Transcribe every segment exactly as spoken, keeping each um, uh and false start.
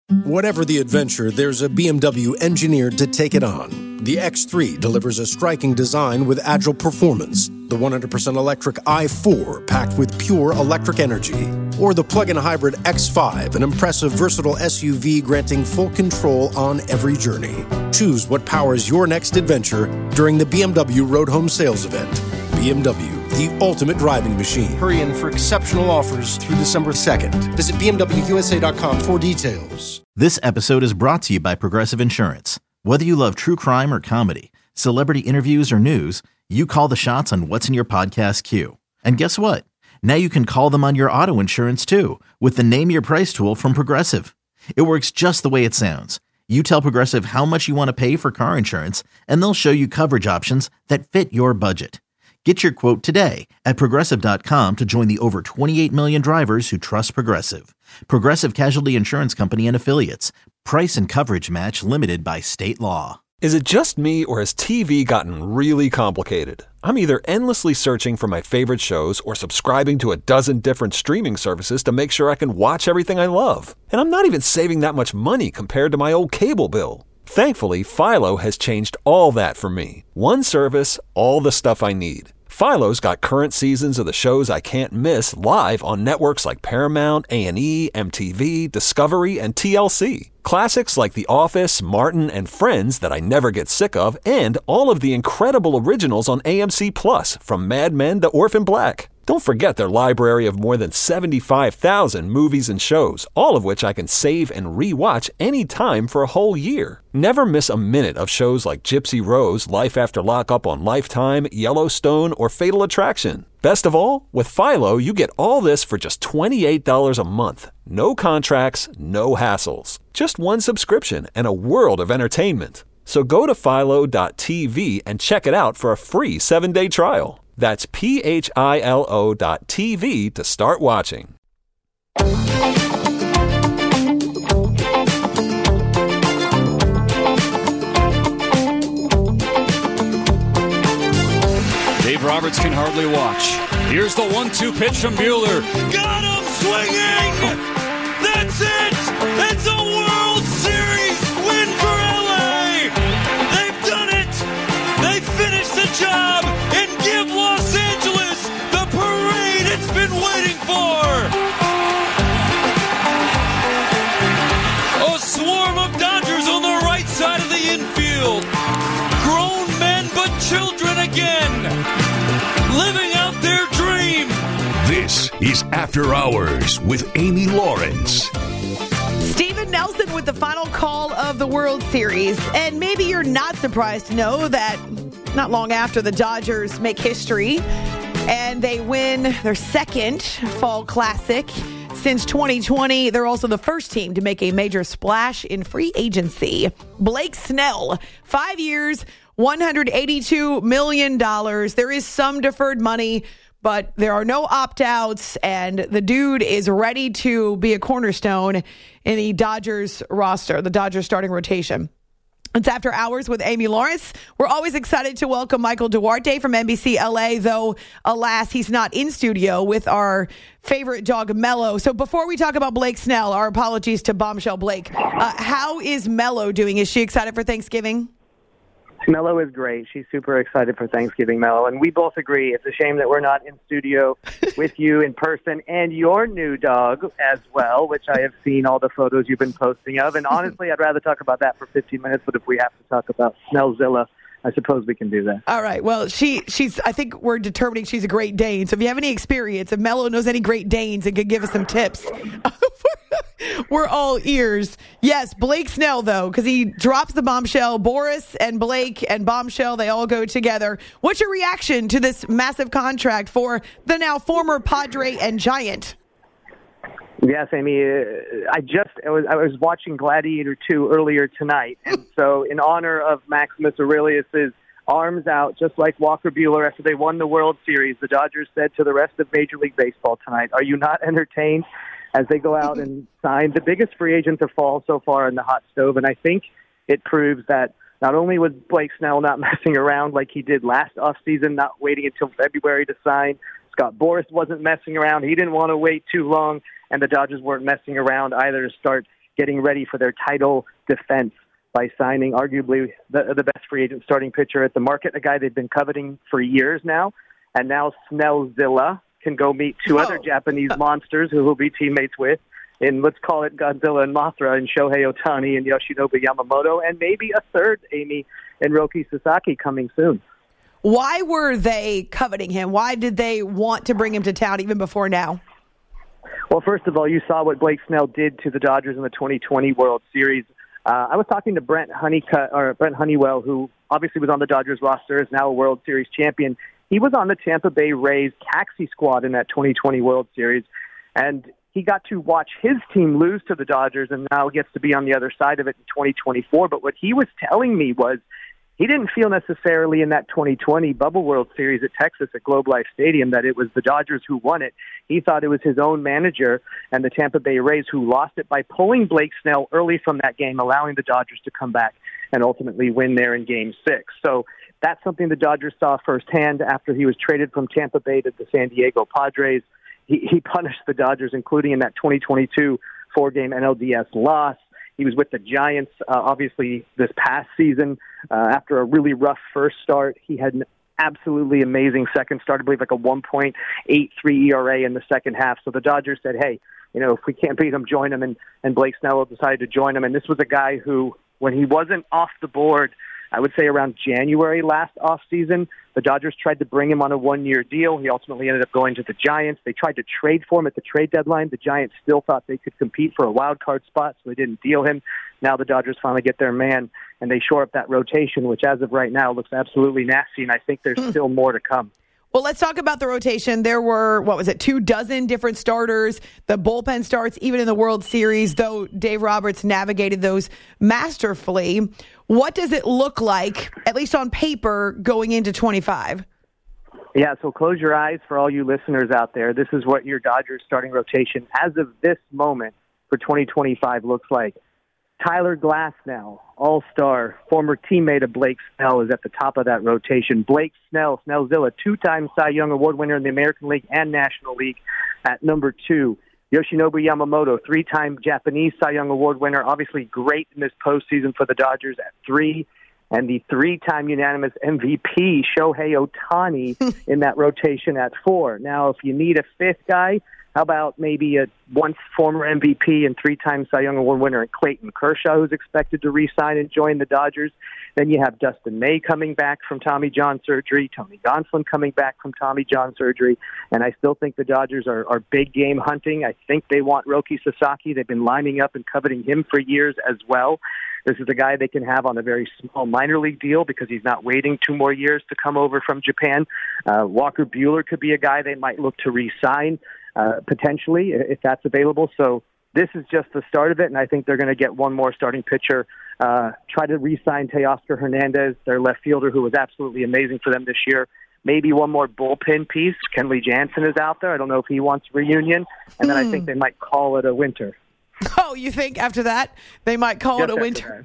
Whatever the adventure, there's a B M W engineered to take it on. The X three delivers a striking design with agile performance. The one hundred percent electric i four, packed with pure electric energy. Or the plug-in hybrid X five, an impressive, versatile S U V granting full control on every journey. Choose what powers your next adventure during the B M W Road Home Sales Event. B M W, the ultimate driving machine. Hurry in for exceptional offers through December second. Visit B M W U S A dot com for details. This episode is brought to you by Progressive Insurance. Whether you love true crime or comedy, celebrity interviews or news, you call the shots on what's in your podcast queue. And guess what? Now you can call them on your auto insurance too with the Name Your Price tool from Progressive. It works just the way it sounds. You tell Progressive how much you want to pay for car insurance, and they'll show you coverage options that fit your budget. Get your quote today at Progressive dot com to join the over twenty-eight million drivers who trust Progressive. Progressive Casualty Insurance Company and Affiliates. Price and coverage match limited by state law. Is it just me, or has T V gotten really complicated? I'm either endlessly searching for my favorite shows or subscribing to a dozen different streaming services to make sure I can watch everything I love. And I'm not even saving that much money compared to my old cable bill. Thankfully, Philo has changed all that for me. One service, all the stuff I need. Philo's got current seasons of the shows I can't miss live on networks like Paramount, A and E, M T V, Discovery, and T L C. Classics like The Office, Martin, and Friends that I never get sick of, and all of the incredible originals on A M C Plus, from Mad Men to Orphan Black. Don't forget their library of more than seventy-five thousand movies and shows, all of which I can save and re-watch anytime for a whole year. Never miss a minute of shows like Gypsy Rose, Life After Lockup on Lifetime, Yellowstone, or Fatal Attraction. Best of all, with Philo, you get all this for just twenty-eight dollars a month. No contracts, no hassles. Just one subscription and a world of entertainment. So go to philo dot t v and check it out for a free seven-day trial. That's P H I L O dot T V to start watching. Dave Roberts can hardly watch. Here's the one two pitch from Buehler. Got him swinging! That's it! It's a World Series win for L A! They've done it! They finished the job and give Los Angeles the parade it's been waiting for! A swarm of Dodgers on the right side of the infield. Grown men but children again. Living out their dream. This is After Hours with Amy Lawrence. Steven Nelson with the final call of the World Series. And maybe you're not surprised to know that not long after the Dodgers make history and they win their second Fall Classic since twenty twenty, they're also the first team to make a major splash in free agency. Blake Snell, five years, one hundred eighty-two million dollars. There is some deferred money, but there are no opt-outs, and the dude is ready to be a cornerstone in the Dodgers roster, the Dodgers starting rotation. It's After Hours with Amy Lawrence. We're always excited to welcome Michael Duarte from N B C L A, though, alas, he's not in studio with our favorite dog, Mello. So before we talk about Blake Snell, our apologies to Bombshell Blake. Uh, how is Mello doing? Is she excited for Thanksgiving? Mello is great. She's super excited for Thanksgiving, Mello. And we both agree it's a shame that we're not in studio with you in person and your new dog as well, which I have seen all the photos you've been posting of. And honestly, I'd rather talk about that for fifteen minutes, but if we have to talk about Snellzilla, I suppose we can do that. All right. Well, she she's. I think we're determining she's a Great Dane. So if you have any experience, if Mello knows any Great Danes and could give us some tips, we're all ears. Yes, Blake Snell, though, because he drops the bombshell. Boris and Blake and Bombshell, they all go together. What's your reaction to this massive contract for the now former Padre and Giant? Yes, Amy. Uh, I just I was I was watching Gladiator two earlier tonight, and so in honor of Maximus Aurelius's arms out, just like Walker Buehler after they won the World Series, the Dodgers said to the rest of Major League Baseball tonight, "Are you not entertained?" As they go out and sign the biggest free agent to fall so far in the hot stove, and I think it proves that not only was Blake Snell not messing around like he did last offseason, not waiting until February to sign. Scott Boras wasn't messing around. He didn't want to wait too long. And the Dodgers weren't messing around either to start getting ready for their title defense by signing arguably the, the best free agent starting pitcher at the market, a guy they've been coveting for years now. And now Snellzilla can go meet two Oh. other Japanese monsters who he'll be teammates with in, let's call it Godzilla and Mothra, and Shohei Ohtani and Yoshinobu Yamamoto, and maybe a third, Amy, and Roki Sasaki coming soon. Why were they coveting him? Why did they want to bring him to town even before now? Well, first of all, you saw what Blake Snell did to the Dodgers in the twenty twenty World Series. Uh, I was talking to Brent Honeycutt, or Brent Honeywell, who obviously was on the Dodgers roster, is now a World Series champion. He was on the Tampa Bay Rays taxi squad in that twenty twenty World Series, and he got to watch his team lose to the Dodgers, and now gets to be on the other side of it in twenty twenty-four. But what he was telling me was he didn't feel necessarily in that twenty twenty Bubble World Series at Texas at Globe Life Stadium that it was the Dodgers who won it. He thought it was his own manager and the Tampa Bay Rays who lost it by pulling Blake Snell early from that game, allowing the Dodgers to come back and ultimately win there in Game six. So that's something the Dodgers saw firsthand after he was traded from Tampa Bay to the San Diego Padres. He, he punished the Dodgers, including in that twenty twenty-two four-game N L D S loss. He was with the Giants, uh, obviously, this past season. Uh, after a really rough first start, he had an absolutely amazing second start, I believe like a one point eight three E R A in the second half. So the Dodgers said, hey, you know, if we can't beat him, join him. And, and Blake Snell decided to join him. And this was a guy who, when he wasn't off the board, I would say around January last offseason, the Dodgers tried to bring him on a one-year deal. He ultimately ended up going to the Giants. They tried to trade for him at the trade deadline. The Giants still thought they could compete for a wild card spot, so they didn't deal him. Now the Dodgers finally get their man, and they shore up that rotation, which as of right now looks absolutely nasty, and I think there's still more to come. Well, let's talk about the rotation. There were, what was it, two dozen different starters. The bullpen starts, even in the World Series, though Dave Roberts navigated those masterfully. What does it look like, at least on paper, going into twenty-five? Yeah, so close your eyes for all you listeners out there. This is what your Dodgers starting rotation, as of this moment, for twenty twenty-five looks like. Tyler Glasnow, all-star, former teammate of Blake Snell, is at the top of that rotation. Blake Snell, Snellzilla, two-time Cy Young Award winner in the American League and National League at number two. Yoshinobu Yamamoto, three-time Japanese Cy Young Award winner, obviously great in this postseason for the Dodgers at three. And the three-time unanimous M V P, Shohei Ohtani, in that rotation at four. Now, if you need a fifth guy, how about maybe a once former M V P and three-time Cy Young Award winner Clayton Kershaw, who's expected to re-sign and join the Dodgers? Then you have Dustin May coming back from Tommy John surgery, Tony Gonsolin coming back from Tommy John surgery, and I still think the Dodgers are, are big game hunting. I think they want Roki Sasaki. They've been lining up and coveting him for years as well. This is a guy they can have on a very small minor league deal because he's not waiting two more years to come over from Japan. Uh, Walker Buehler could be a guy they might look to re-sign, uh, potentially, if that's available. So this is just the start of it, and I think they're going to get one more starting pitcher, uh, try to re-sign Teoscar Hernandez, their left fielder, who was absolutely amazing for them this year. Maybe one more bullpen piece. Kenley Jansen is out there. I don't know if he wants a reunion. And then I think they might call it a winter. Oh, you think after that they might call Just it a winter?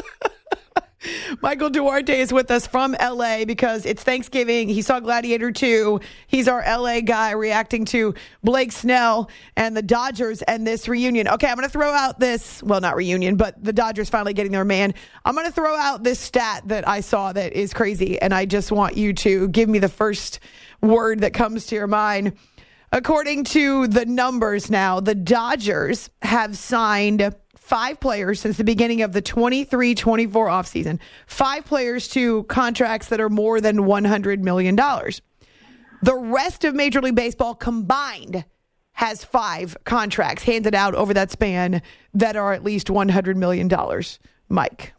Michael Duarte is with us from L A because it's Thanksgiving. He saw Gladiator two. He's our L A guy reacting to Blake Snell and the Dodgers and this reunion. Okay, I'm going to throw out this, well, not reunion, but the Dodgers finally getting their man. I'm going to throw out this stat that I saw that is crazy, and I just want you to give me the first word that comes to your mind. According to the numbers now, the Dodgers have signed five players since the beginning of the twenty-three twenty-four offseason. Five players to contracts that are more than one hundred million dollars. The rest of Major League Baseball combined has five contracts handed out over that span that are at least one hundred million dollars. Mike.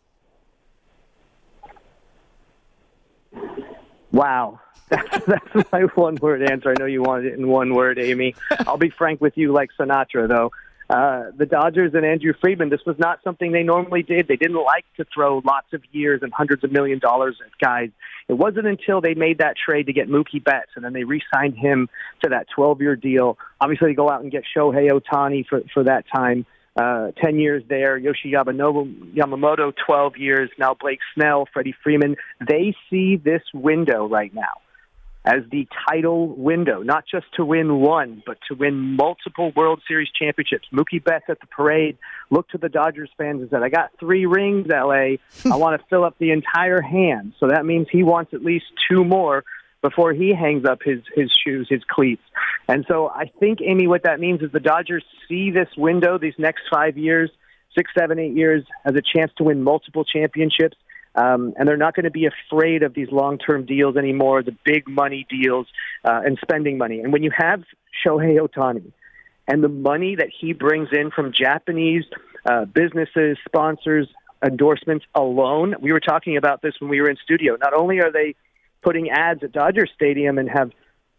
Wow. That's, that's my one-word answer. I know you wanted it in one word, Amy. I'll be frank with you like Sinatra, though. Uh, the Dodgers and Andrew Friedman, this was not something they normally did. They didn't like to throw lots of years and hundreds of million dollars at guys. It wasn't until they made that trade to get Mookie Betts, and then they re-signed him to that twelve-year deal. Obviously, they go out and get Shohei Ohtani for, for that time. Uh, ten years there, Yoshi Yamamoto, twelve years, now Blake Snell, Freddie Freeman. They see this window right now as the title window, not just to win one, but to win multiple World Series championships. Mookie Betts at the parade looked to the Dodgers fans and said, I got three rings, L A. I want to fill up the entire hand. So that means he wants at least two more before he hangs up his, his shoes, his cleats. And so I think, Amy, what that means is the Dodgers see this window, these next five years, six, seven, eight years, as a chance to win multiple championships. Um, and they're not going to be afraid of these long-term deals anymore, the big money deals uh, and spending money. And when you have Shohei Ohtani and the money that he brings in from Japanese uh, businesses, sponsors, endorsements alone, we were talking about this when we were in studio. Not only are they putting ads at Dodger Stadium and have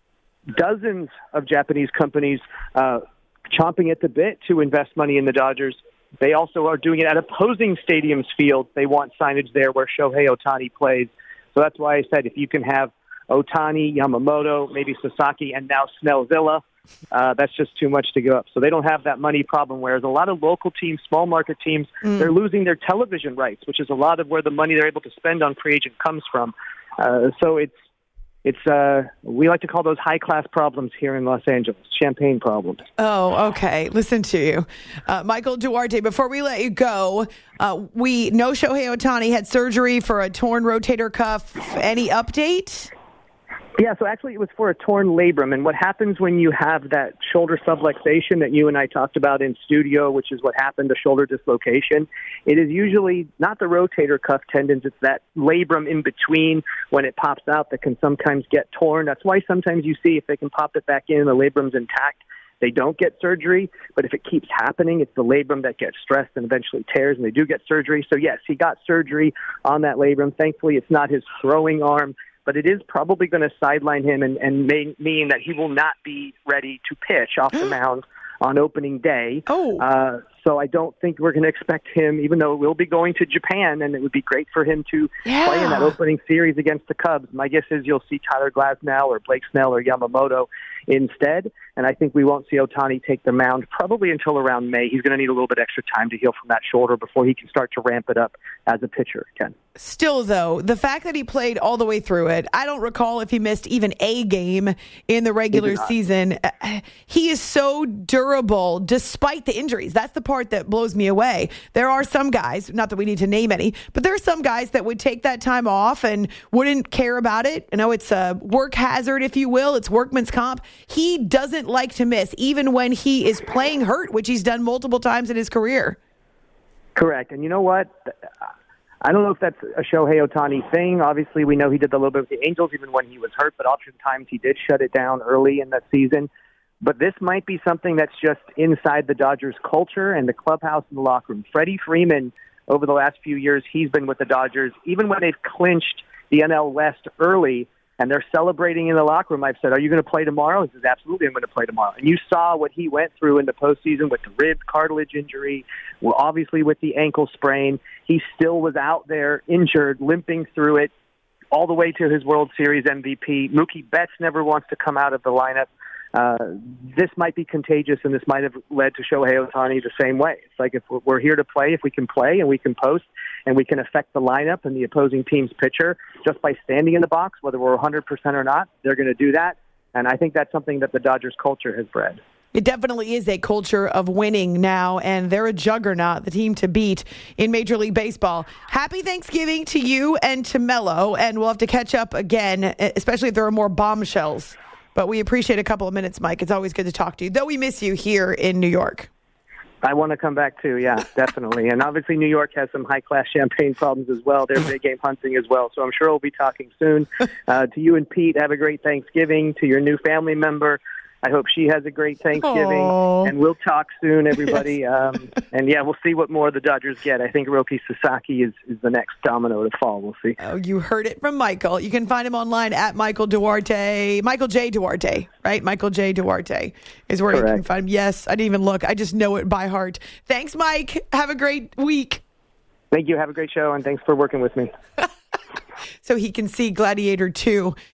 dozens of Japanese companies uh, chomping at the bit to invest money in the Dodgers, they also are doing it at opposing stadiums' fields. They want signage there where Shohei Ohtani plays. So that's why I said if you can have Ohtani, Yamamoto, maybe Sasaki, and now Snellzilla, uh, that's just too much to go up. So they don't have that money problem, whereas a lot of local teams, small market teams, mm. they're losing their television rights, which is a lot of where the money they're able to spend on free agent comes from. Uh, so it's It's uh, we like to call those high-class problems here in Los Angeles, champagne problems. Oh, okay. Listen to you. Uh, Michael Duarte, before we let you go, uh, we know Shohei Ohtani had surgery for a torn rotator cuff. Any update? Yeah, so actually it was for a torn labrum, and what happens when you have that shoulder subluxation that you and I talked about in studio, which is what happened, a shoulder dislocation, it is usually not the rotator cuff tendons, it's that labrum in between when it pops out that can sometimes get torn. That's why sometimes you see if they can pop it back in and the labrum's intact, they don't get surgery, but if it keeps happening, it's the labrum that gets stressed and eventually tears, and they do get surgery. So yes, he got surgery on that labrum. Thankfully, it's not his throwing arm, but it is probably going to sideline him and, and may mean that he will not be ready to pitch off the mound on opening day. Oh. Uh, so I don't think we're going to expect him, even though we'll be going to Japan, and it would be great for him to yeah. play in that opening series against the Cubs. My guess is you'll see Tyler Glasnow or Blake Snell or Yamamoto instead, and I think we won't see Ohtani take the mound probably until around May. He's going to need a little bit extra time to heal from that shoulder before he can start to ramp it up as a pitcher again. Still, though, the fact that he played all the way through it, I don't recall if he missed even a game in the regular season. He is so durable despite the injuries. That's the part that blows me away. There are some guys, not that we need to name any, but there are some guys that would take that time off and wouldn't care about it. I know it's a work hazard, if you will. It's workman's comp. He doesn't like to miss, even when he is playing hurt, which he's done multiple times in his career. Correct. And you know what? I don't know if that's a Shohei Ohtani thing. Obviously, we know he did a little bit with the Angels even when he was hurt, but oftentimes he did shut it down early in that season. But this might be something that's just inside the Dodgers culture and the clubhouse and the locker room. Freddie Freeman, over the last few years, he's been with the Dodgers. Even when they've clinched the N L West early and they're celebrating in the locker room, I've said, are you going to play tomorrow? He says, absolutely, I'm going to play tomorrow. And you saw what he went through in the postseason with the rib cartilage injury, well, obviously with the ankle sprain. He still was out there injured, limping through it all the way to his World Series M V P. Mookie Betts never wants to come out of the lineup. Uh, this might be contagious, and this might have led to Shohei Ohtani the same way. It's like if we're here to play, if we can play and we can post and we can affect the lineup and the opposing team's pitcher just by standing in the box, whether we're one hundred percent or not, they're going to do that. And I think that's something that the Dodgers culture has bred. It definitely is a culture of winning now, and they're a juggernaut, the team to beat in Major League Baseball. Happy Thanksgiving to you and to Mello, and we'll have to catch up again, especially if there are more bombshells. But we appreciate a couple of minutes, Mike. It's always good to talk to you, though we miss you here in New York. I want to come back too, yeah, definitely. And obviously New York has some high-class champagne problems as well. They're big game hunting as well. So I'm sure we'll be talking soon. Uh, to you and Pete, have a great Thanksgiving. To your new family member, I hope she has a great Thanksgiving. Aww. And we'll talk soon, everybody. Yes. Um, and, yeah, we'll see what more the Dodgers get. I think Roki Sasaki is, is the next domino to fall. We'll see. Oh, you heard it from Michael. You can find him online at Michael Duarte. Michael J. Duarte, right? Michael J. Duarte is where Correct. you can find him. Yes, I didn't even look. I just know it by heart. Thanks, Mike. Have a great week. Thank you. Have a great show, and thanks for working with me. So he can see Gladiator two.